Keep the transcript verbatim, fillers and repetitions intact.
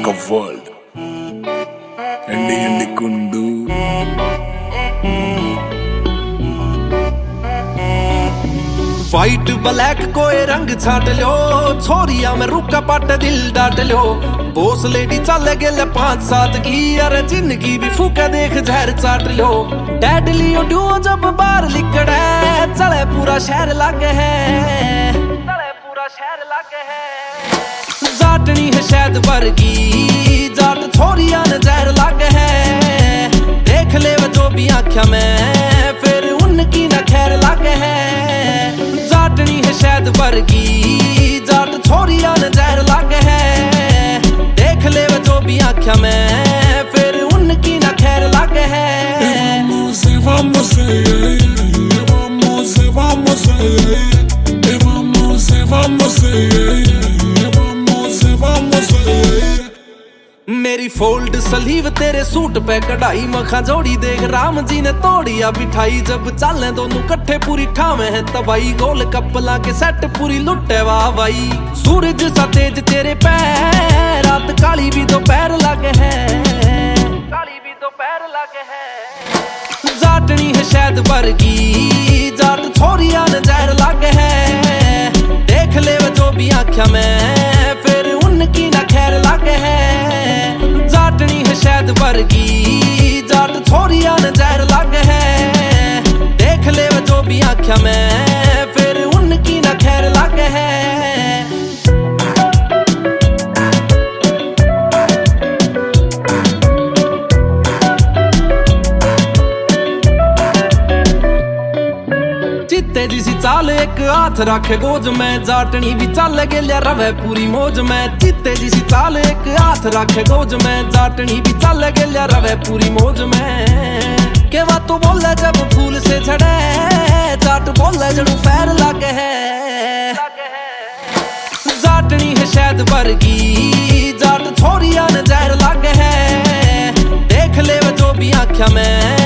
Rock of World Endi Endi Kundu white black कोई रंग छाट लो छोरिया में रुका पाट दिल डाट लो बोस लेडी चल गेले पांच सात की अरे जिंदगी भी फूका देख जहर चाट लो डैडली डू जब बाहर लिकड़े चले पूरा शहर लागे है चले पूरा शहर लागे है जाटनी है शायद वर्गी जाट छोरिया ने जहर लागे है देख ले वो जो भी आँखा में फिर उनकी न खैर लागे है जाटनी है शायद वर्गी जाट छोरिया ने जहर लागे है देख ले वो जो भी आँखा में फिर उनकी न खैर लागे है Vamos, vamos, vamos, vamos, vamos, vamos, मेरी फोल्ड सलीव तेरे सूट पे कढ़ाई मखा जोड़ी देख राम जी ने तोड़िया बिठाई जब चाले दोनों कट्ठे पूरी ठावे है तबाई गोल कपला के सेट पूरी लुटे वाह भाई सूरज सा तेज तेरे पैर रात काली भी दोपहर लगे है काली भी दोपहर लगे है जाटनी है शायद वर्गी जाट छोरिया ने जहर लागे है देख ले वो जो भी आँखा में फिर उनकी न खैर लागे है जाटनी है शायद वर्गी जाट छोरिया ने जहर लागे है देख ले वो जो भी आँखा में फिर उनकी न खैर लागे है चित्ते जिसी चाल एक हाथ रखे गोज में जाटनी भी चल गेलिया रवे पूरी मौज में चित्ते जिसी चाल एक हाथ रखे गोज में जाटनी भी चल गेलिया रवे पूरी मौज में के बात तो बोले जब फूल से झड़े जाट बोले जड़ू फैर लागे है जाटनी है शायद वर्गी जाट छोरिया ने जहर लागे है देख ले वो जो भी आँखा में